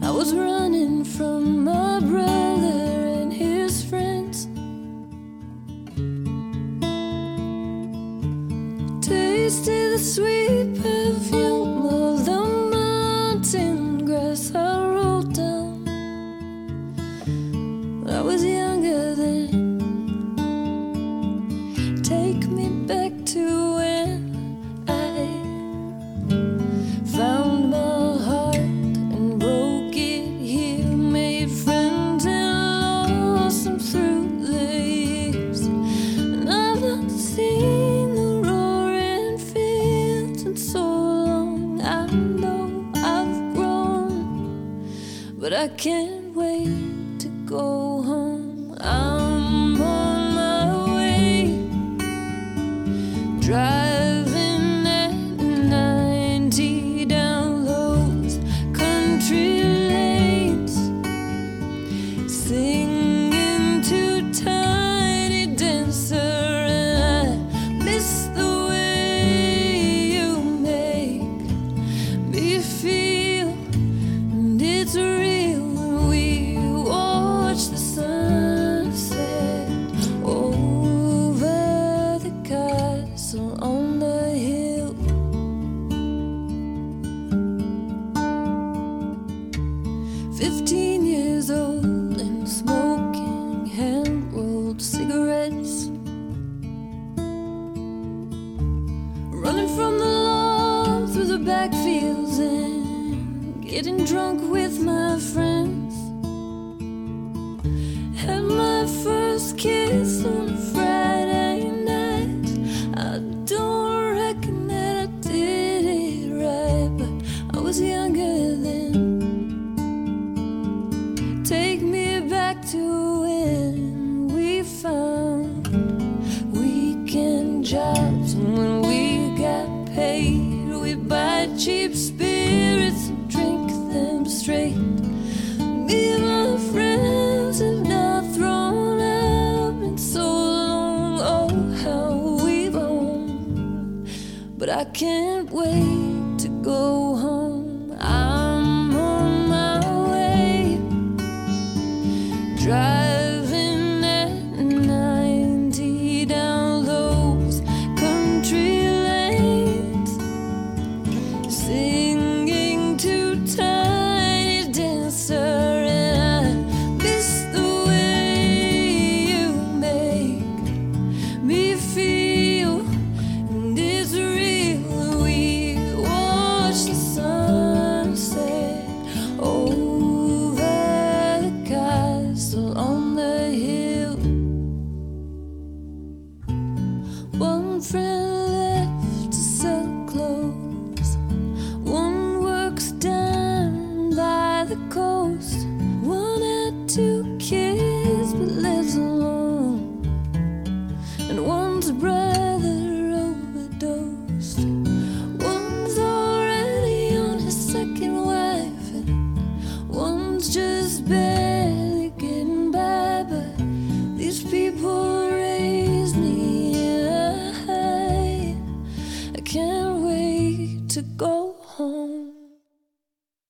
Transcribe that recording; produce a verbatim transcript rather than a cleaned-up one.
I was running from my brother and his friends. Tasted the sweet perfume of the mountain grass I rolled down. I was younger then. Take me back to when I found my heart and broke it here, made friends and lost them through the years. And I've not seen the roaring fields in so long. I know I've grown, but I can't wait to go home. I'm on my way, driving at ninety down those country lanes, singing to Tiny Dancer, and I miss the way you make me feel. And it's real when we watch the sunset over the castle on the hill. Fifteen years old and smoking hand-rolled cigarettes, running from the law through the backfields and getting drunk with my friends. Had my first kiss on a Friday night. I don't reckon that I did it right, but I was younger then. Take me back to when we found weekend jobs, and when we got paid, we'd buy cheap spirits and drink them straight. Me and my friends have not thrown up in so long. Oh, how we've owned, but I can't wait to go home. I'm on my way, driving at ninety down those country lanes, singing to Tiny Dancer, and I miss the way you make me feel. And it's real when we watch the sunset over the castle on the hill. One friend left to sell clothes, one works down by the coast, one had two kids but lives alone, and one's brother overdosed. One's already on his second wife, and one's just barely getting by. But these people raised me, and I, I can't wait to go